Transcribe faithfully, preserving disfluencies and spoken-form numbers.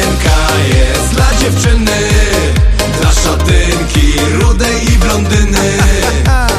piosenka jest dla dziewczyny, dla szatynki, rudej i blondyny.